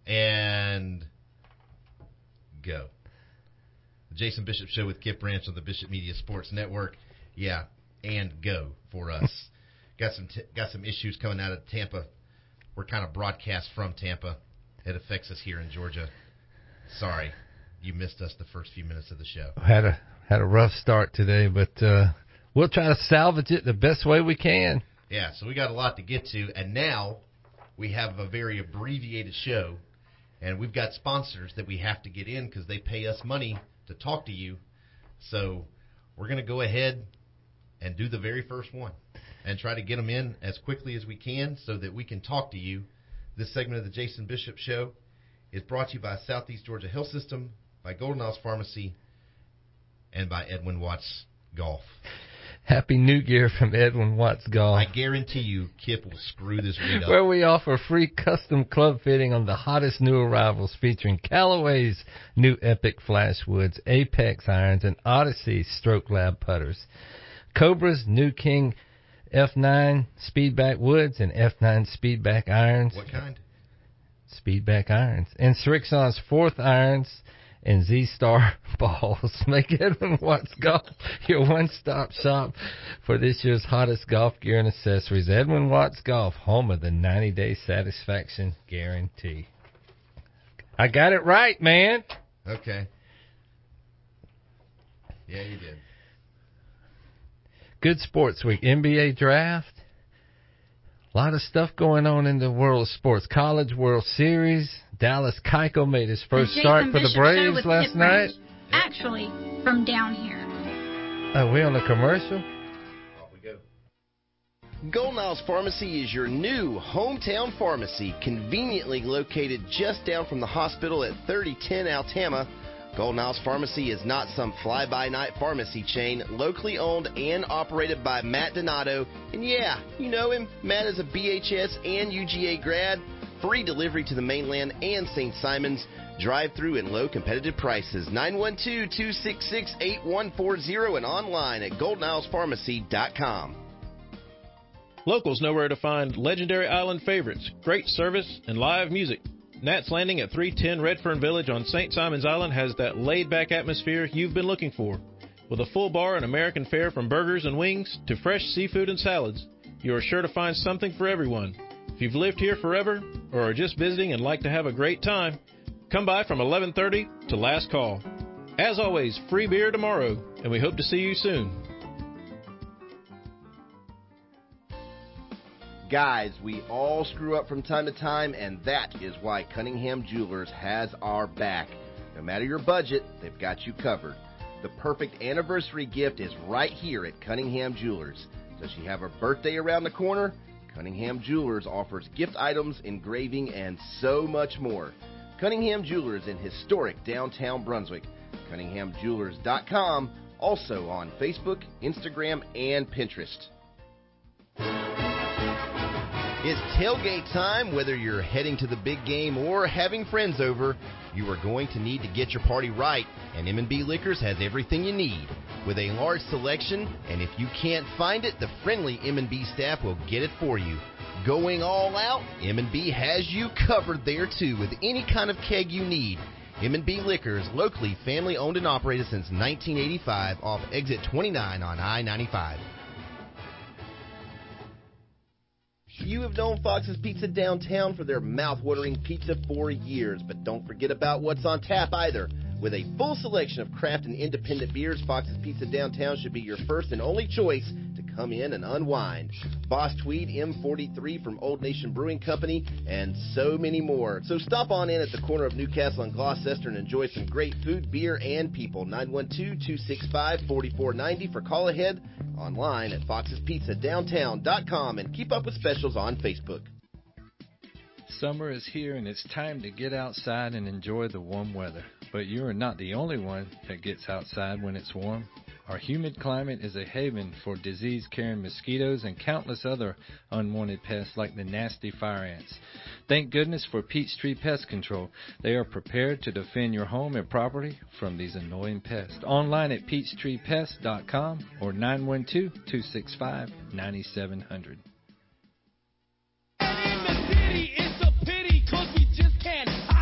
And go. The Jason Bishop Show with Kip Branch on the Bishop Media Sports Network. Yeah, and go for us. Got some issues coming out of Tampa. We're kind of broadcast from Tampa. It affects us here in Georgia. Sorry, you missed us the first few minutes of the show. Had a rough start today, but we'll try to salvage it the best way we can. Yeah, so we got a lot to get to, and now we have a very abbreviated show, and we've got sponsors that we have to get in because they pay us money to talk to you. So we're going to go ahead and do the very first one and try to get them in as quickly as we can so that we can talk to you. This segment of the Jason Bishop Show is brought to you by Southeast Georgia Health System, by Golden Isles Pharmacy, and by Edwin Watts Golf. Happy New Year from Edwin Watts Golf. I guarantee you Kip will screw this read up. Where we offer free custom club fitting on the hottest new arrivals featuring Callaway's new Epic Flashwoods, Apex irons, and Odyssey Stroke Lab putters. Cobra's new King F9 Speedback woods and F9 Speedback irons. What kind? Speedback irons. And Srixon's fourth irons and Z-Star balls. Make Edwin Watts Golf your one-stop shop for this year's hottest golf gear and accessories. Edwin Watts Golf, home of the 90-day satisfaction guarantee. I got it right, man. Okay. Yeah, you did. Good sports week. NBA draft. A lot of stuff going on in the world of sports. College World Series. Dallas Keuchel made his first start for the Braves last night. Actually, from down here. Are we on a commercial? Off we go. Golden Isles Pharmacy is your new hometown pharmacy, conveniently located just down from the hospital at 3010 Altama. Golden Isles Pharmacy is not some fly-by-night pharmacy chain, locally owned and operated by Matt Donato. And yeah, you know him. Matt is a BHS and UGA grad. Free delivery to the mainland and St. Simons. Drive-through and low competitive prices. 912-266-8140 and online at goldenilespharmacy.com. Locals know where to find legendary island favorites, great service, and live music. Nat's Landing at 310 Redfern Village on St. Simon's Island has that laid-back atmosphere you've been looking for. With a full bar and American fare from burgers and wings to fresh seafood and salads, you are sure to find something for everyone. If you've lived here forever or are just visiting and like to have a great time, come by from 11:30 to last call. As always, free beer tomorrow, and we hope to see you soon. Guys, we all screw up from time to time, and that is why Cunningham Jewelers has our back. No matter your budget, they've got you covered. The perfect anniversary gift is right here at Cunningham Jewelers. Does she have her birthday around the corner? Cunningham Jewelers offers gift items, engraving, and so much more. Cunningham Jewelers in historic downtown Brunswick. CunninghamJewelers.com, also on Facebook, Instagram, and Pinterest. It's tailgate time. Whether you're heading to the big game or having friends over, you are going to need to get your party right, and M&B Liquors has everything you need. With a large selection, and if you can't find it, the friendly M&B staff will get it for you. Going all out, M&B has you covered there too with any kind of keg you need. M&B Liquors, locally family owned and operated since 1985 off exit 29 on I-95. You have known Fox's Pizza downtown for their mouth-watering pizza for years, but don't forget about what's on tap either. With a full selection of craft and independent beers, Fox's Pizza downtown should be your first and only choice to come in and unwind. Boss Tweed, M43 from Old Nation Brewing Company, and so many more. So stop on in at the corner of Newcastle and Gloucester and enjoy some great food, beer, and people. 912-265-4490 for call ahead. Online at foxespizzadowntown.com and keep up with specials on Facebook. Summer is here and it's time to get outside and enjoy the warm weather. But you are not the only one that gets outside when it's warm. Our humid climate is a haven for disease-carrying mosquitoes and countless other unwanted pests like the nasty fire ants. Thank goodness for Peachtree Pest Control. They are prepared to defend your home and property from these annoying pests. Online at peachtreepest.com or 912-265-9700. In the city, it's a pity 'cause we just can't hide.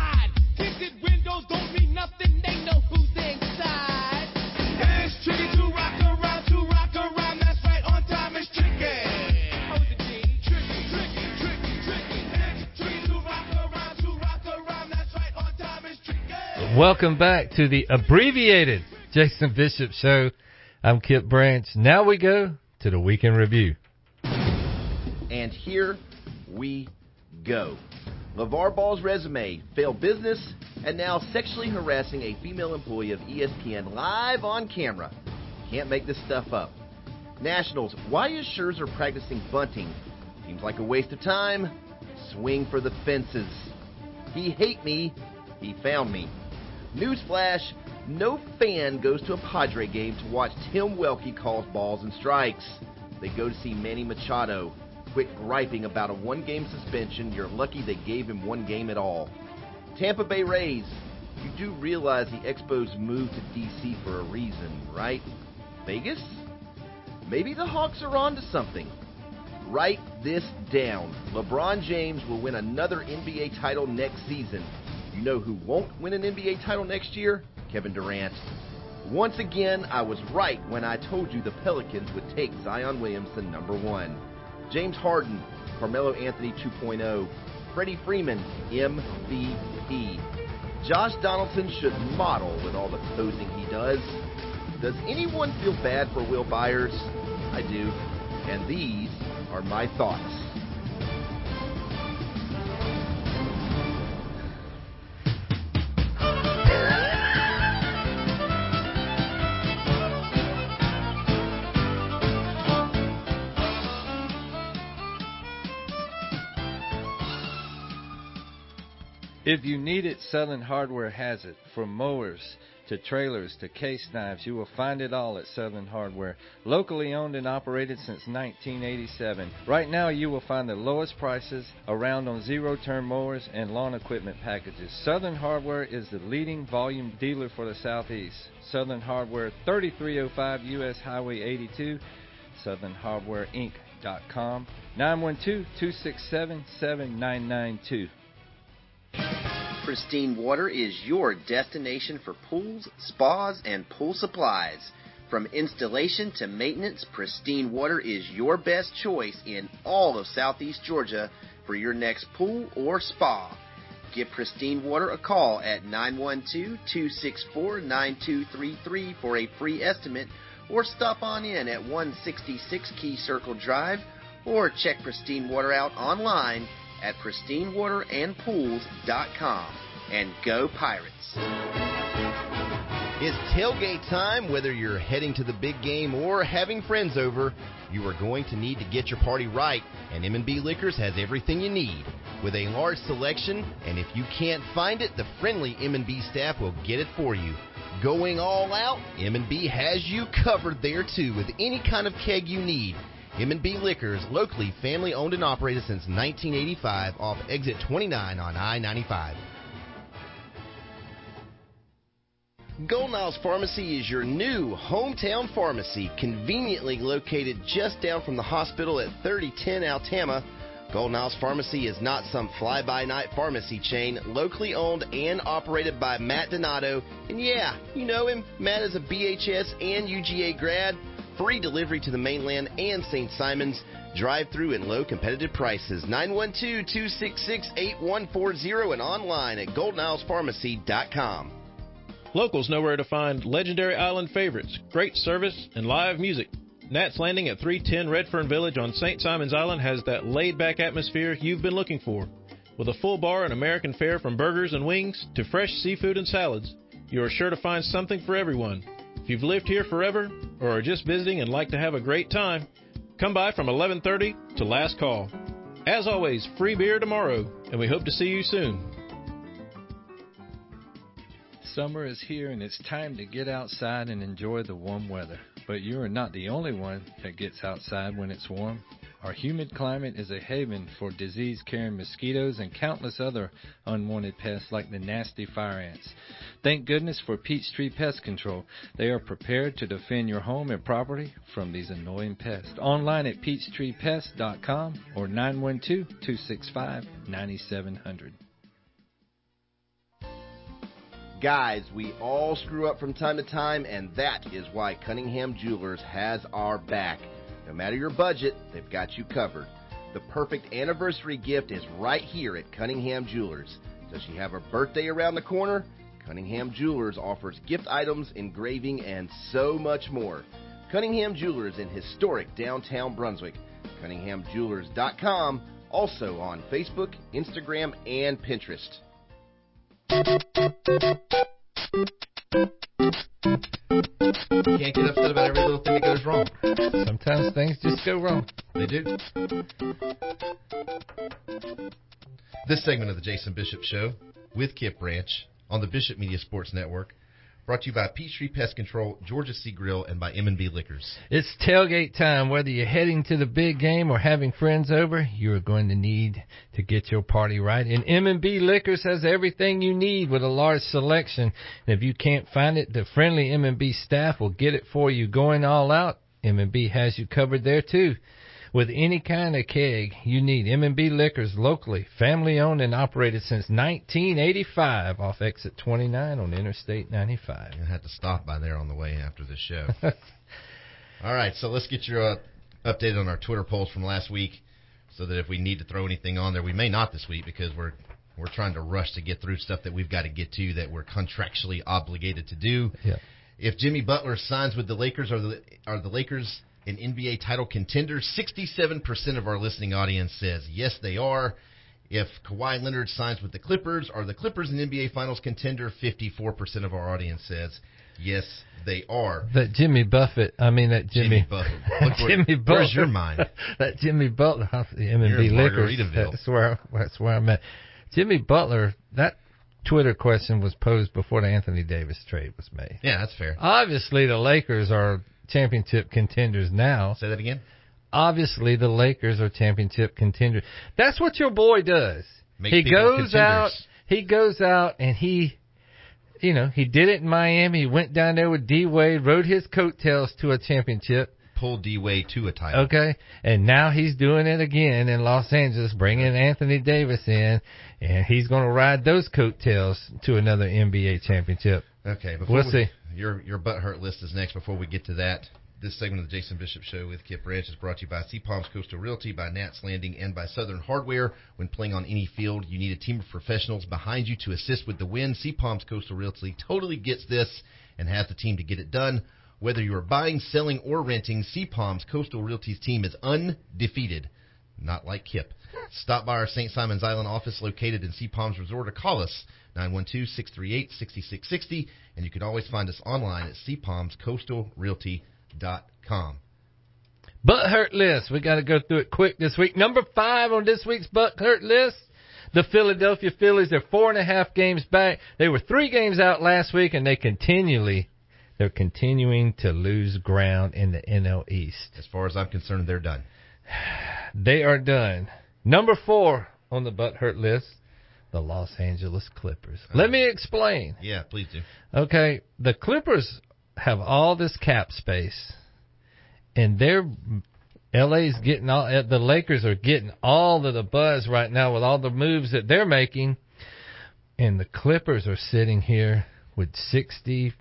Welcome back to the abbreviated Jason Bishop Show. I'm Kip Branch. Now we go to the Weekend Review. And here we go. LeVar Ball's resume, failed business, and now sexually harassing a female employee of ESPN live on camera. Can't make this stuff up. Nationals, why is Scherzer practicing bunting? Seems like a waste of time. Swing for the fences. He hate me. He found me. Newsflash, no fan goes to a Padre game to watch Tim Welke calls balls and strikes. They go to see Manny Machado. Quit griping about a one-game suspension. You're lucky they gave him one game at all. Tampa Bay Rays, you do realize the Expos moved to D.C. for a reason, right? Vegas? Maybe the Hawks are on to something. Write this down. LeBron James will win another NBA title next season. You know who won't win an NBA title next year? Kevin Durant. Once again, I was right when I told you the Pelicans would take Zion Williamson number 1. James Harden, Carmelo Anthony 2.0. Freddie Freeman, MVP. Josh Donaldson should model with all the posing he does. Does anyone feel bad for Will Byers? I do. And these are my thoughts. If you need it, Southern Hardware has it. From mowers to trailers to case knives, you will find it all at Southern Hardware. Locally owned and operated since 1987. Right now you will find the lowest prices around on zero-turn mowers and lawn equipment packages. Southern Hardware is the leading volume dealer for the Southeast. Southern Hardware, 3305 U.S. Highway 82, southernhardwareinc.com, 912-267-7992. Pristine Water is your destination for pools, spas, and pool supplies. From installation to maintenance, Pristine Water is your best choice in all of Southeast Georgia for your next pool or spa. Give Pristine Water a call at 912-264-9233 for a free estimate, or stop on in at 166 Key Circle Drive, or check Pristine Water out online at pristinewaterandpools.com. And go Pirates! It's tailgate time. Whether you're heading to the big game or having friends over, you are going to need to get your party right, and M&B Liquors has everything you need. With a large selection, and if you can't find it, the friendly M&B staff will get it for you. Going all out, M&B has you covered there too with any kind of keg you need. M&B Liquors, locally family-owned and operated since 1985 off exit 29 on I-95. Golden Isles Pharmacy is your new hometown pharmacy, conveniently located just down from the hospital at 3010 Altama. Golden Isles Pharmacy is not some fly-by-night pharmacy chain, locally owned and operated by Matt Donato. And yeah, you know him. Matt is a BHS and UGA grad. Free delivery to the mainland and St. Simons. Drive-through and low competitive prices. 912-266-8140 and online at goldenilespharmacy.com. Locals know where to find legendary island favorites, great service, and live music. Nat's Landing at 310 Redfern Village on St. Simons Island has that laid-back atmosphere you've been looking for. With a full bar and American fare from burgers and wings to fresh seafood and salads, you are sure to find something for everyone. If you've lived here forever or are just visiting and like to have a great time, come by from 11:30 to last call. As always, free beer tomorrow, and we hope to see you soon. Summer is here and it's time to get outside and enjoy the warm weather. But you are not the only one that gets outside when it's warm. Our humid climate is a haven for disease-carrying mosquitoes and countless other unwanted pests like the nasty fire ants. Thank goodness for Peachtree Pest Control. They are prepared to defend your home and property from these annoying pests. Online at peachtreepest.com or 912-265-9700. Guys, we all screw up from time to time, and that is why Cunningham Jewelers has our back. No matter your budget, they've got you covered. The perfect anniversary gift is right here at Cunningham Jewelers. Does she have her birthday around the corner? Cunningham Jewelers offers gift items, engraving, and so much more. Cunningham Jewelers in historic downtown Brunswick. CunninghamJewelers.com, also on Facebook, Instagram, and Pinterest. Can't get upset about every little thing that goes wrong. Sometimes things just go wrong. They do. This segment of the Jason Bishop Show with Kip Branch on the Bishop Media Sports Network, brought to you by Peachtree Pest Control, Georgia Sea Grill, and by M&B Liquors. It's tailgate time. Whether you're heading to the big game or having friends over, you're going to need to get your party right. And M&B Liquors has everything you need with a large selection. And if you can't find it, the friendly M&B staff will get it for you. Going all out, M&B has you covered there too. With any kind of keg you need, M&B Liquors, locally, family-owned and operated since 1985 off Exit 29 on Interstate 95. I had to stop by there on the way after this show. All right, so let's get your update on our Twitter polls from last week so that if we need to throw anything on there, we may not this week because we're trying to rush to get through stuff that we've got to get to that we're contractually obligated to do. Yeah. If Jimmy Butler signs with the Lakers, are the Lakers an NBA title contender? 67% of our listening audience says yes, they are. If Kawhi Leonard signs with the Clippers, are the Clippers an NBA Finals contender? 54% of our audience says yes, they are. That Jimmy Butler. Jimmy Butler. Jimmy Butler. Where's your mind? That Jimmy Butler, the You're M&B in Liquors. Margaritaville. That's where I'm at. Jimmy Butler. That Twitter question was posed before the Anthony Davis trade was made. Yeah, that's fair. Obviously, the Lakers are championship contenders now. Say that again? Obviously, the Lakers are championship contenders. That's what your boy does. He goes out and he did it in Miami. He went down there with D Wade, rode his coattails to a championship. Pulled D Wade to a title. Okay, and now he's doing it again in Los Angeles, bringing Anthony Davis in, and he's going to ride those coattails to another NBA championship. Okay, we'll see. Your butthurt list is next. Before we get to that, this segment of the Jason Bishop Show with Kip Branch is brought to you by Sea Palms Coastal Realty, by Nats Landing, and by Southern Hardware. When playing on any field, you need a team of professionals behind you to assist with the win. Sea Palms Coastal Realty totally gets this and has the team to get it done. Whether you are buying, selling, or renting, Sea Palms Coastal Realty's team is undefeated. Not like Kip. Stop by our St. Simons Island office located in Sea Palms Resort or call us 912-638-6660, and you can always find us online at seapalmscoastalrealty.com. Butthurt list. We got to go through it quick this week. Number 5 on this week's Butthurt list, the Philadelphia Phillies. They're 4.5 games back. They were 3 games out last week, and they're continuing to lose ground in the NL East. As far as I'm concerned, they're done. They are done. Number 4 on the Butthurt list, the Los Angeles Clippers. Let me explain. Yeah, please do. Okay, the Clippers have all this cap space, and the Lakers are getting all of the buzz right now with all the moves that they're making, and the Clippers are sitting here with $60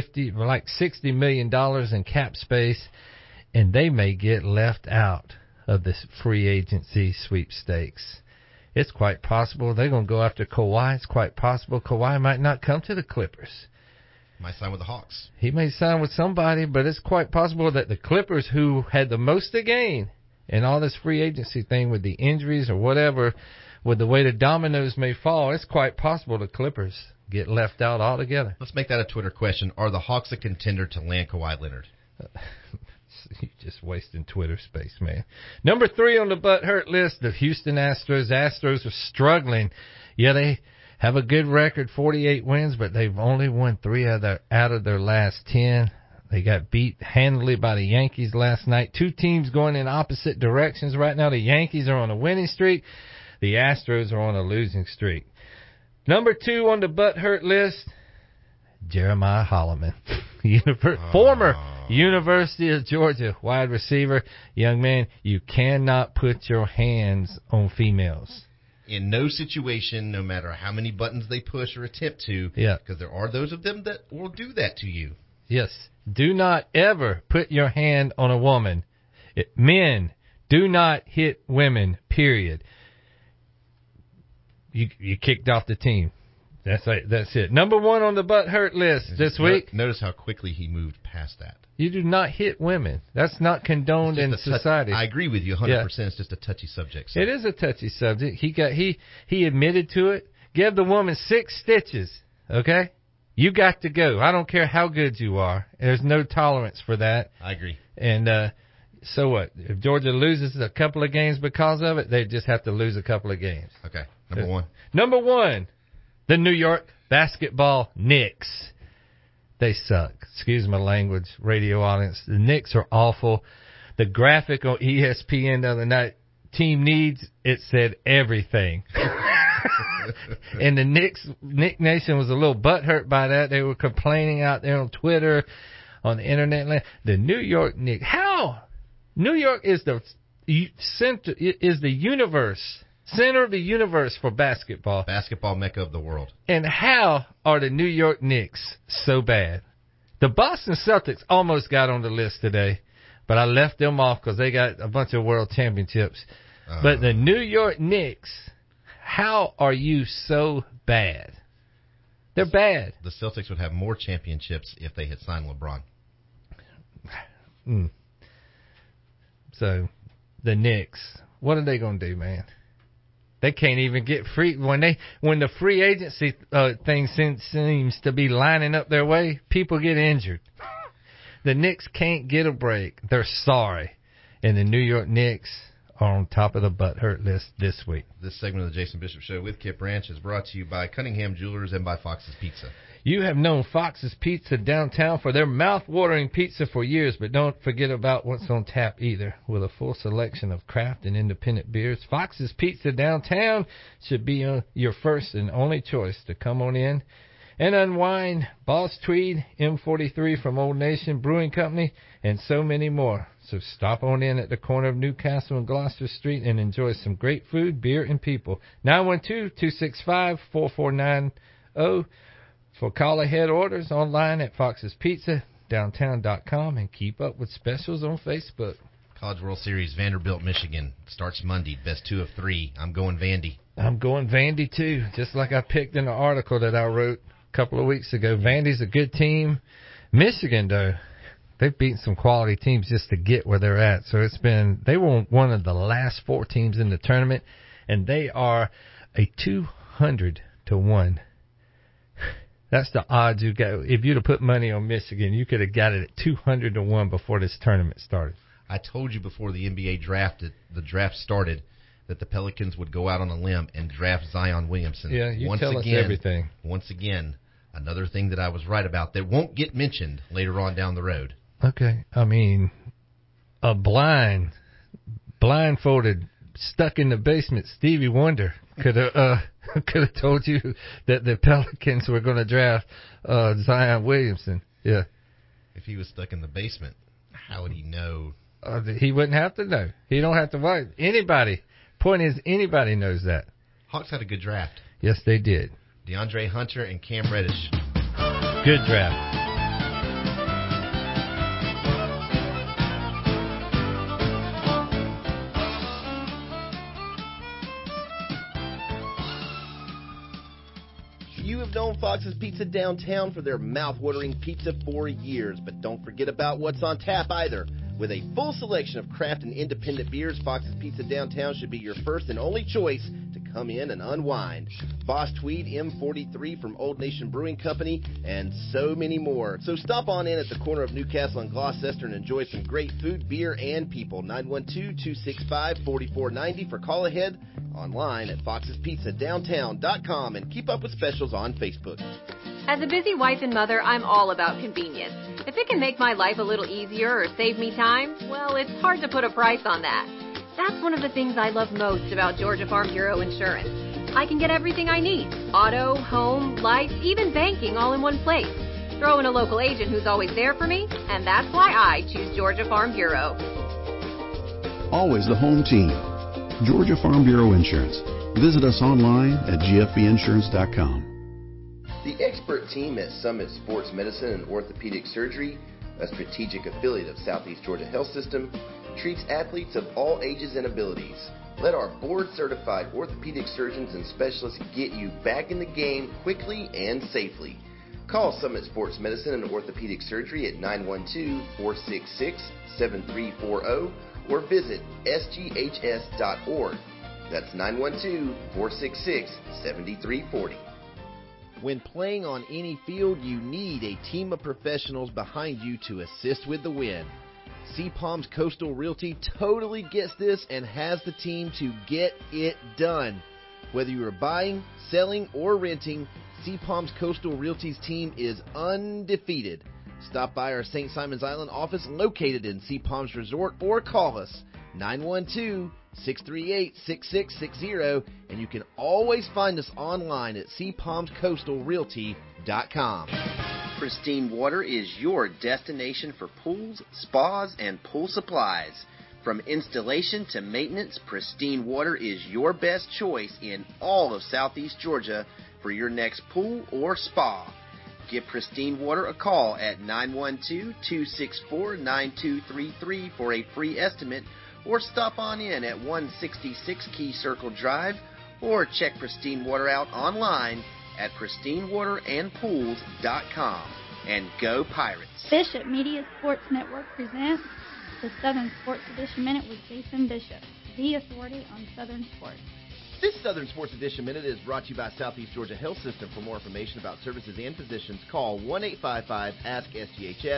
million in cap space, and they may get left out of this free agency sweepstakes. It's quite possible they're going to go after Kawhi. It's quite possible Kawhi might not come to the Clippers. Might sign with the Hawks. He may sign with somebody, but it's quite possible that the Clippers, who had the most to gain in all this free agency thing with the injuries or whatever, with the way the dominoes may fall, it's quite possible the Clippers get left out altogether. Let's make that a Twitter question. Are the Hawks a contender to land Kawhi Leonard? You're just wasting Twitter space, man. Number 3 on the butthurt list, the Houston Astros. Astros are struggling. Yeah, they have a good record, 48 wins, but they've only won 3 out of their last 10. They got beat handily by the Yankees last night. 2 teams going in opposite directions right now. The Yankees are on a winning streak. The Astros are on a losing streak. Number 2 on the butthurt list, Jeremiah Holloman, former University of Georgia wide receiver. Young man, you cannot put your hands on females. In no situation, no matter how many buttons they push or attempt to, because there are those of them that will do that to you. Yes. Do not ever put your hand on a woman. Men, do not hit women, period. You kicked off the team. That's right. That's it. Number one on the butt hurt list this week. Notice how quickly he moved past that. You do not hit women. That's not condoned in society. I agree with you 100%. Yeah. It's just a touchy subject. So. It is a touchy subject. He admitted to it. Give the woman 6 stitches, okay? You got to go. I don't care how good you are. There's no tolerance for that. I agree. And so what? If Georgia loses a couple of games because of it, they just have to lose a couple of games. Okay, number one. Number one, the New York basketball Knicks. They suck. Excuse my language, radio audience. The Knicks are awful. The graphic on ESPN the other night, team needs, it said everything. And the Knick Nation was a little butthurt by that. They were complaining out there on Twitter, on the internet. The New York Knicks. How? New York is the center, is the universe, center of the universe for basketball. Basketball mecca of the world. And how are the New York Knicks so bad? The Boston Celtics almost got on the list today, but I left them off because they got a bunch of world championships. But the New York Knicks, how are you so bad? They're bad. The Celtics would have more championships if they had signed LeBron. So, the Knicks, what are they going to do, man? They can't even get free. When the free agency thing seems to be lining up their way, people get injured. The Knicks can't get a break. They're sorry. And the New York Knicks are on top of the butthurt list this week. This segment of the Jason Bishop Show with Kip Ranch is brought to you by Cunningham Jewelers and by Fox's Pizza. You have known Fox's Pizza downtown for their mouth-watering pizza for years, but don't forget about what's on tap either. With a full selection of craft and independent beers, Fox's Pizza downtown should be your first and only choice to come on in and unwind. Boss Tweed, M43 from Old Nation Brewing Company, and so many more. So stop on in at the corner of Newcastle and Gloucester Street and enjoy some great food, beer, and people. 912-265-4490 for call-ahead orders online at foxespizzadowntown.com and keep up with specials on Facebook. College World Series, Vanderbilt, Michigan, starts Monday. Best 2 of 3. I'm going Vandy. I'm going Vandy, too, just like I picked in the article that I wrote a couple of weeks ago. Vandy's a good team. Michigan, though, they've beaten some quality teams just to get where they're at. So they were one of the last 4 teams in the tournament, and they are a 200-1. That's the odds you got. If you'd have put money on Michigan, you could have got it at 200-1 before this tournament started. I told you before the NBA the draft started, that the Pelicans would go out on a limb and draft Zion Williamson. Yeah, you tell us everything. Once again, another thing that I was right about that won't get mentioned later on down the road. Okay, I mean, a blindfolded, stuck in the basement Stevie Wonder could have told you that the Pelicans were going to draft Zion Williamson. Yeah. If he was stuck in the basement, how would he know? He wouldn't have to know. He don't have to worry. Anybody. Point is, anybody knows that. Hawks had a good draft. Yes, they did. DeAndre Hunter and Cam Reddish. Good draft. You have known Fox's Pizza downtown for their mouth-watering pizza for years, but don't forget about what's on tap either. With a full selection of craft and independent beers, Fox's Pizza downtown should be your first and only choice to come in and unwind. Boss Tweed, M43 from Old Nation Brewing Company, and so many more. So stop on in at the corner of Newcastle and Gloucester and enjoy some great food, beer, and people. 912-265-4490 for call ahead, online at foxespizzadowntown.com, and keep up with specials on Facebook. As a busy wife and mother, I'm all about convenience. If it can make my life a little easier or save me time, well, it's hard to put a price on that. That's one of the things I love most about Georgia Farm Bureau Insurance. I can get everything I need: auto, home, life, even banking all in one place. Throw in a local agent who's always there for me, and that's why I choose Georgia Farm Bureau. Always the home team. Georgia Farm Bureau Insurance. Visit us online at gfbinsurance.com. The expert team at Summit Sports Medicine and Orthopedic Surgery, a strategic affiliate of Southeast Georgia Health System, treats athletes of all ages and abilities. Let our board-certified orthopedic surgeons and specialists get you back in the game quickly and safely. Call Summit Sports Medicine and Orthopedic Surgery at 912-466-7340 or visit sghs.org. That's 912-466-7340. When playing on any field, you need a team of professionals behind you to assist with the win. CPOM's Coastal Realty totally gets this and has the team to get it done. Whether you are buying, selling, or renting, CPOM's Coastal Realty's team is undefeated. Stop by our St. Simons Island office located in CPOM's Resort or call us 912-638-6660, and you can always find us online at cpomscoastalrealty.com. Pristine Water is your destination for pools, spas, and pool supplies. From installation to maintenance, Pristine Water is your best choice in all of Southeast Georgia for your next pool or spa. Give Pristine Water a call at 912-264-9233 for a free estimate, or stop on in at 166 Key Circle Drive, or check Pristine Water out online at pristinewaterandpools.com. And go Pirates! Bishop Media Sports Network presents the Southern Sports Edition Minute with Jason Bishop, the authority on Southern sports. This Southern Sports Edition Minute is brought to you by Southeast Georgia Health System. For more information about services and physicians, call 1-855-ASK-SGHS,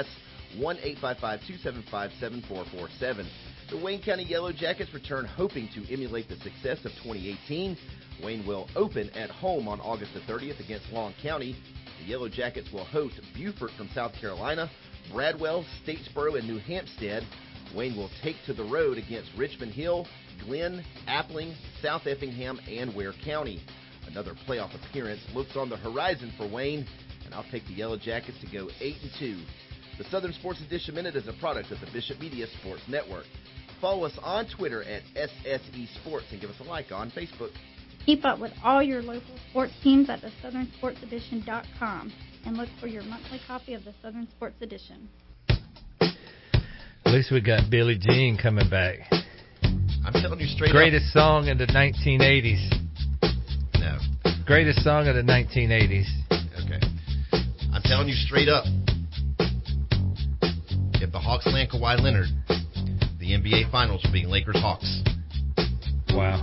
1-855-275-7447. The Wayne County Yellow Jackets return hoping to emulate the success of 2018. Wayne will open at home on August the 30th against Long County. The Yellow Jackets will host Beaufort from South Carolina, Bradwell, Statesboro, and New Hampstead. Wayne will take to the road against Richmond Hill, Glenn, Appling, South Effingham, and Ware County. Another playoff appearance looks on the horizon for Wayne, and I'll take the Yellow Jackets to go 8-2. The Southern Sports Edition Minute is a product of the Bishop Media Sports Network. Follow us on Twitter at SSE Sports and give us a like on Facebook. Keep up with all your local sports teams at theSouthernSportsEdition.com and look for your monthly copy of the Southern Sports Edition. At least we got Billie Jean coming back. I'm telling you straight Greatest song in the 1980s. No. Greatest song of the 1980s. Okay. I'm telling you straight up. If the Hawks land Kawhi Leonard, the NBA Finals will be Lakers Hawks. Wow.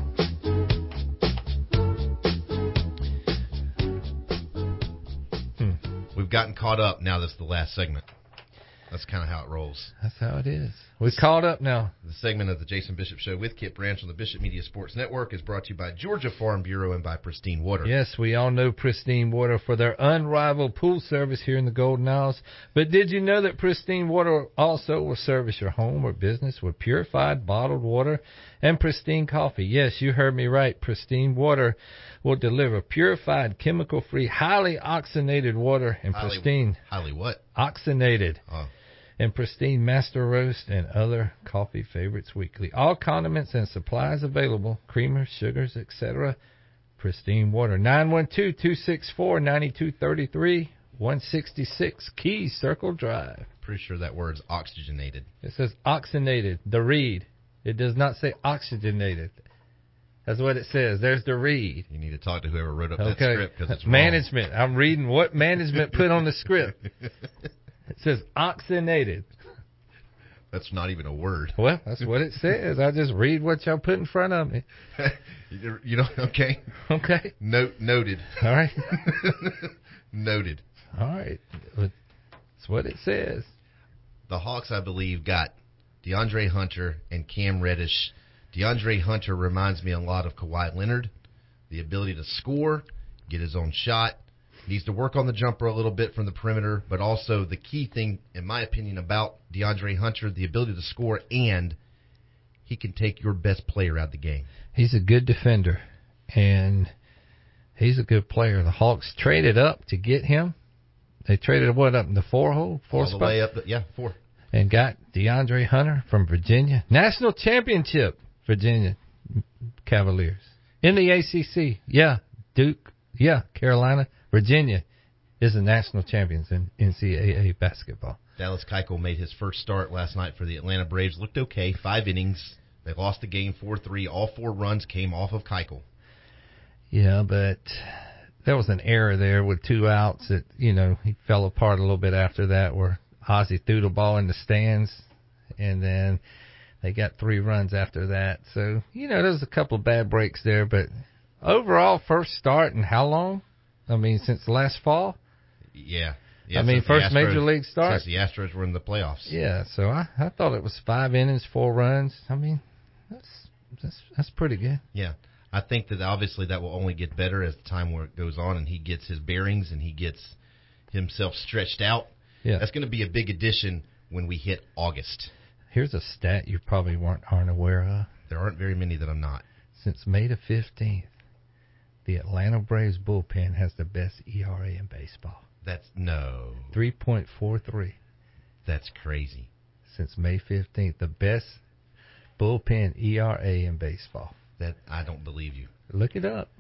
We've gotten caught up now. This is the last segment. That's kind of how it rolls. That's how it is. We're caught up now. The segment of the Jason Bishop Show with Kit Branch on the Bishop Media Sports Network is brought to you by Georgia Farm Bureau and by Pristine Water. Yes, we all know Pristine Water for their unrivaled pool service here in the Golden Isles. But did you know that Pristine Water also will service your home or business with purified bottled water and pristine coffee? Yes, you heard me right. Pristine Water will deliver purified, chemical-free, highly oxygenated water and pristine. Highly what? Oxygenated. Oh. And pristine master roast and other coffee favorites weekly. All condiments and supplies available, creamers, sugars, etc. Pristine Water. 912-264-9233, 166 Key Circle Drive. Pretty sure that word's oxygenated. It says oxygenated, the reed. It does not say oxygenated. That's what it says. There's the reed. You need to talk to whoever wrote up that script because it's wrong. Management. I'm reading what management put on the script. It says oxygenated. That's not even a word. Well, that's what it says. I just read what y'all put in front of me. You know, okay. Okay. Noted. All right. Noted. All right. That's what it says. The Hawks, I believe, got DeAndre Hunter and Cam Reddish. DeAndre Hunter reminds me a lot of Kawhi Leonard. The ability to score, get his own shot. Needs to work on the jumper a little bit from the perimeter, but also the key thing, in my opinion, about DeAndre Hunter, the ability to score, and he can take your best player out of the game. He's a good defender, and he's a good player. The Hawks traded up to get him. They traded, what, up in the four All spot? the way up, four. And got DeAndre Hunter from Virginia. National championship, Virginia Cavaliers. In the ACC, yeah, Duke, yeah, Carolina. Virginia is the national champions in NCAA basketball. Dallas Keuchel made his first start last night for the Atlanta Braves. Looked okay, 5 innings, They lost the game 4-3. All 4 runs came off of Keuchel. Yeah, but there was an error there with 2 outs that, he fell apart a little bit after that where Ozzie threw the ball in the stands, and then they got 3 runs after that. So, there was a couple of bad breaks there, but overall, first start in how long? I mean, since last fall? Yeah. First Major League start. Since the Astros were in the playoffs. Yeah, so I thought it was 5 innings, 4 runs. I mean, that's pretty good. Yeah. I think that obviously that will only get better as the time where it goes on and he gets his bearings and he gets himself stretched out. Yeah. That's going to be a big addition when we hit August. Here's a stat you probably aren't aware of. There aren't very many that I'm not. Since May the 15th, the Atlanta Braves bullpen has the best ERA in baseball. That's no. 3.43. That's crazy. Since May 15th, the best bullpen ERA in baseball. That I don't believe you. Look it up.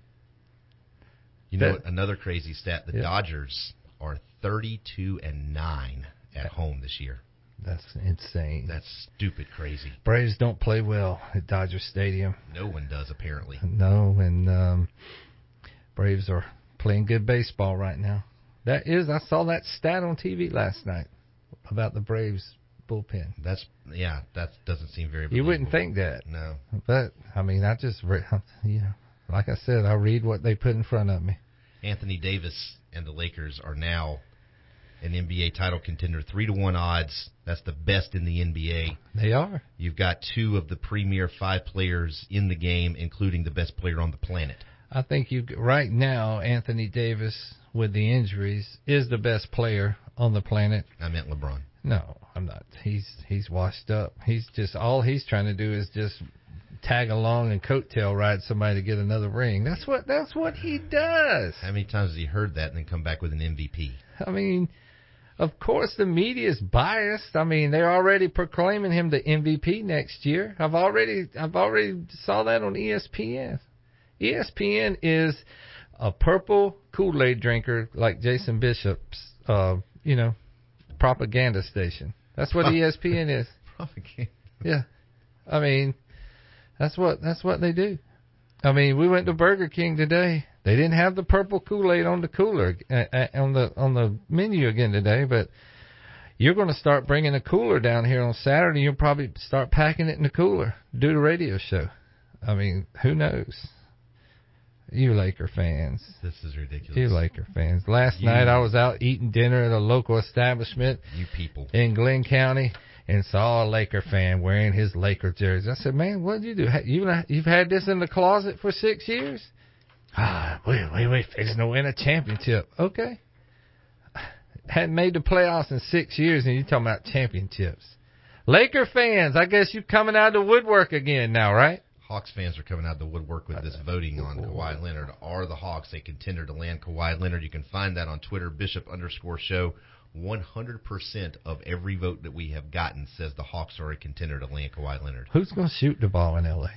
You know what? Another crazy stat. The Dodgers are 32-9 at home this year. That's insane. That's stupid crazy. Braves don't play well at Dodger Stadium. No one does, apparently. No, and Braves are playing good baseball right now. I saw that stat on TV last night about the Braves bullpen. That doesn't seem very believable. You wouldn't think that. No. But, I just, like I said, I read what they put in front of me. Anthony Davis and the Lakers are now an NBA title contender, 3-1 odds. That's the best in the NBA. They are. You've got 2 of the premier 5 players in the game, including the best player on the planet. I think right now, Anthony Davis, with the injuries, is the best player on the planet. I meant LeBron. No, I'm not. He's washed up. All he's trying to do is just tag along and coattail ride somebody to get another ring. That's what he does. How many times has he heard that and then come back with an MVP? Of course the media is biased. They're already proclaiming him the MVP next year. I've already saw that on ESPN. ESPN is a purple Kool-Aid drinker like Jason Bishop's, propaganda station. That's what ESPN is. Propaganda. Yeah. That's what they do. We went to Burger King today. They didn't have the purple Kool-Aid on the cooler on the menu again today, but you're going to start bringing a cooler down here on Saturday. You'll probably start packing it in the cooler. Do the radio show. Who knows? You Laker fans. This is ridiculous. You Laker fans. Last night I was out eating dinner at a local establishment. You people. In Glenn County, and saw a Laker fan wearing his Laker jersey. I said, man, what did you do? You've had this in the closet for 6 years? We fixing to win a championship. Okay. Hadn't made the playoffs in 6 years, and you're talking about championships. Laker fans, I guess you're coming out of the woodwork again now, right? Hawks fans are coming out of the woodwork with this voting on Kawhi Leonard. Are the Hawks a contender to land Kawhi Leonard? You can find that on Twitter, Bishop_show. 100% of every vote that we have gotten says the Hawks are a contender to land Kawhi Leonard. Who's going to shoot the ball in L.A.?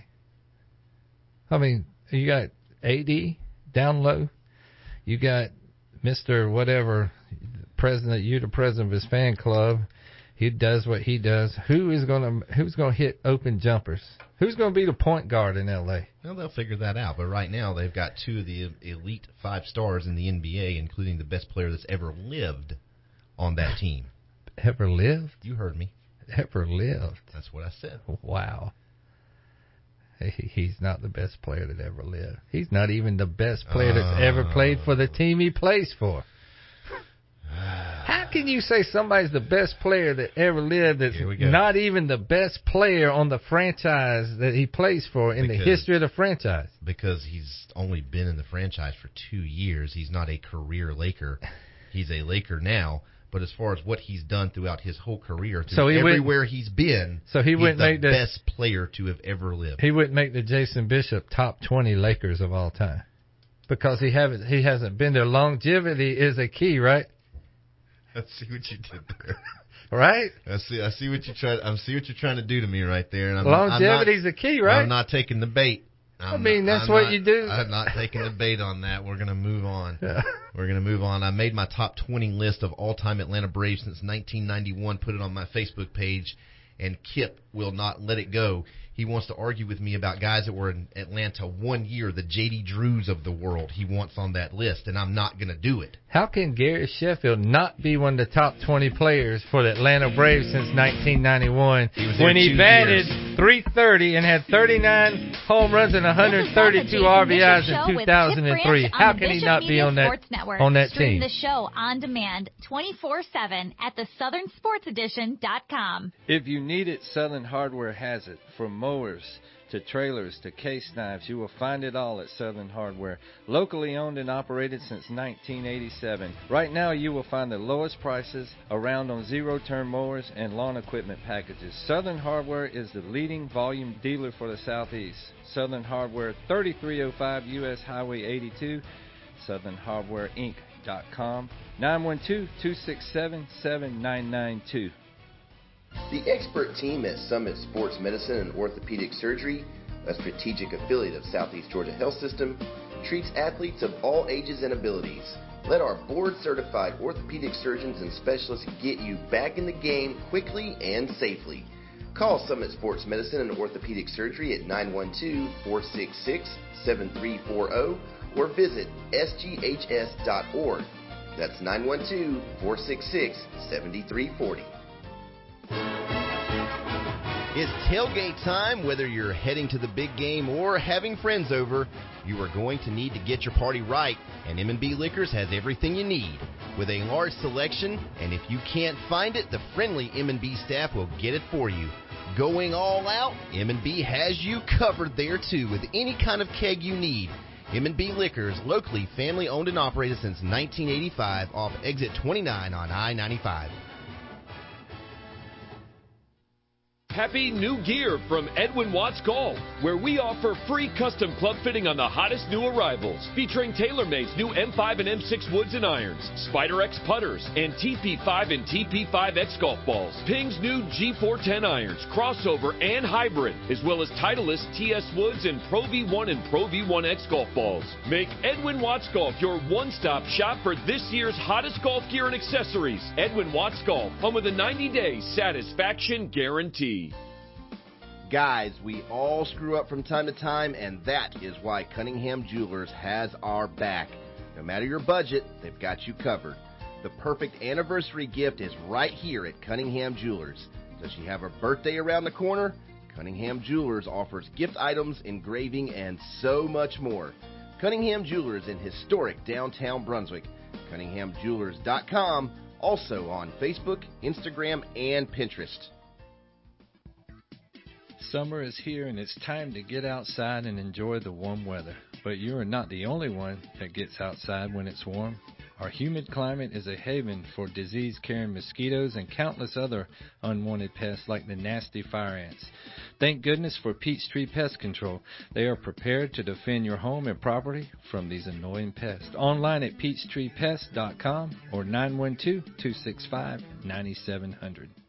You got AD down low. You got Mr. Whatever, president. You're the president of his fan club. He does what he does. Who's going to hit open jumpers? Who's going to be the point guard in L.A.? Well, they'll figure that out. But right now, they've got 2 of the elite 5 stars in the NBA, including the best player that's ever lived on that team. Ever lived? You heard me. Ever lived. That's what I said. Wow. He's not the best player that ever lived. He's not even the best player that's ever played for the team he plays for. How can you say somebody's the best player that ever lived that's not even the best player on the franchise that he plays for in the history of the franchise? Because he's only been in the franchise for 2 years. He's not a career Laker. He's a Laker now. But as far as what he's done throughout his whole career, everywhere he's been, he's the best player to have ever lived. He wouldn't make the Jason Bishop top 20 Lakers of all time because he hasn't been there. Longevity is a key, right? I see what you did there. Right? I see what you're trying to do to me right there. And Longevity's a key, right? I'm not taking the bait. That's what you do. I'm not taking the bait on that. We're going to move on. Yeah. We're going to move on. I made my top 20 list of all-time Atlanta Braves since 1991, put it on my Facebook page, and Kip will not let it go. He wants to argue with me about guys that were in Atlanta 1 year, the J.D. Drews of the world he wants on that list, and I'm not going to do it. How can Gary Sheffield not be one of the top 20 players for the Atlanta Braves since 1991 when he batted .330 and had 39 home runs and 132 RBIs in 2003? How can he not be on that team? Stream the show on demand 24/7 at theSouthernSportsEdition.com. If you need it, Southern Hardware has it. From mowers to trailers to case knives, you will find it all at Southern Hardware. Locally owned and operated since 1987. Right now you will find the lowest prices around on zero-turn mowers and lawn equipment packages. Southern Hardware is the leading volume dealer for the Southeast. Southern Hardware, 3305 U.S. Highway 82, SouthernHardwareInc.com, 912-267-7992. The expert team at Summit Sports Medicine and Orthopedic Surgery, a strategic affiliate of Southeast Georgia Health System, treats athletes of all ages and abilities. Let our board-certified orthopedic surgeons and specialists get you back in the game quickly and safely. Call Summit Sports Medicine and Orthopedic Surgery at 912-466-7340 or visit sghs.org. That's 912-466-7340. It's tailgate time. Whether you're heading to the big game or having friends over, you are going to need to get your party right, and M&B Liquors has everything you need. With a large selection, and if you can't find it, the friendly M&B staff will get it for you. Going all out, M&B has you covered there too with any kind of keg you need. M&B Liquors, locally family-owned and operated since 1985 off exit 29 on I-95. Happy New Gear from Edwin Watts Golf, where we offer free custom club fitting on the hottest new arrivals, featuring TaylorMade's new M5 and M6 woods and irons, Spider X putters, and TP5 and TP5X golf balls, Ping's new G410 irons, crossover and hybrid, as well as Titleist TS Woods and Pro V1 and Pro V1X golf balls. Make Edwin Watts Golf your one-stop shop for this year's hottest golf gear and accessories. Edwin Watts Golf, home of the 90-day satisfaction guarantee. Guys, we all screw up from time to time, and that is why Cunningham Jewelers has our back. No matter your budget, they've got you covered. The perfect anniversary gift is right here at Cunningham Jewelers. Does she have her birthday around the corner? Cunningham Jewelers offers gift items, engraving, and so much more. Cunningham Jewelers in historic downtown Brunswick. CunninghamJewelers.com, also on Facebook, Instagram, and Pinterest. Summer is here and it's time to get outside and enjoy the warm weather. But you are not the only one that gets outside when it's warm. Our humid climate is a haven for disease-carrying mosquitoes and countless other unwanted pests like the nasty fire ants. Thank goodness for Peachtree Pest Control. They are prepared to defend your home and property from these annoying pests. Online at peachtreepest.com or 912-265-9700.